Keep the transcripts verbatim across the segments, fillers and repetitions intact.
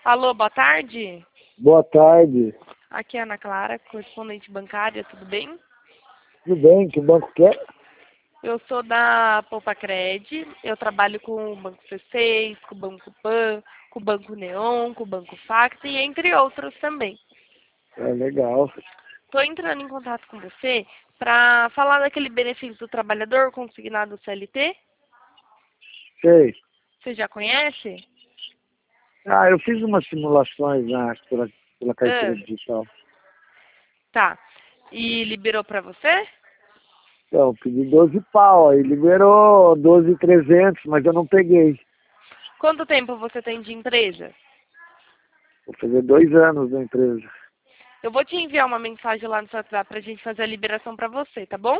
Alô, boa tarde. Boa tarde. Aqui é a Ana Clara, correspondente bancária, tudo bem? Tudo bem? Que banco que é? Eu sou da Poupa Cred, eu trabalho com o Banco C seis, com o Banco Pan, com o Banco Neon, com o Banco Facta e entre outros também. É legal. Estou entrando em contato com você para falar daquele benefício do trabalhador consignado C L T. Sei. Você já conhece? Ah, eu fiz umas simulações na, pela, pela carteira Ah, digital. tá. E liberou para você? Então, eu pedi doze pau, aí liberou doze mil e trezentos, mas eu não peguei. Quanto tempo você tem de empresa? Vou fazer dois anos na empresa. Eu vou te enviar uma mensagem lá no seu WhatsApp para a gente fazer a liberação para você, tá bom?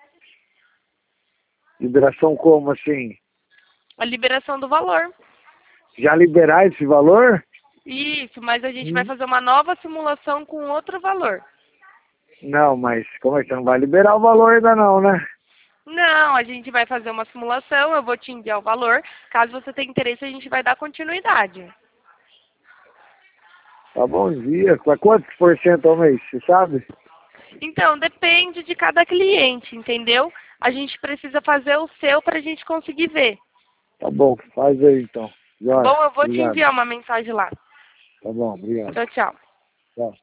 Liberação como assim? A liberação do valor. Já liberar esse valor? Isso, mas a gente vai Hum, fazer uma nova simulação com outro valor. Não, mas como é que você não vai liberar o valor ainda não, né? Não, a gente vai fazer uma simulação, eu vou te enviar o valor. Caso você tenha interesse, a gente vai dar continuidade. Tá bom dia. Para quantos por cento ao mês, você sabe? Então, depende de cada cliente, entendeu? A gente precisa fazer o seu para a gente conseguir ver. Tá bom, faz aí então. Tá Jóia. bom? Eu vou te Obrigado. enviar uma mensagem lá. Tá bom, obrigado. Tchau, tchau. Tchau.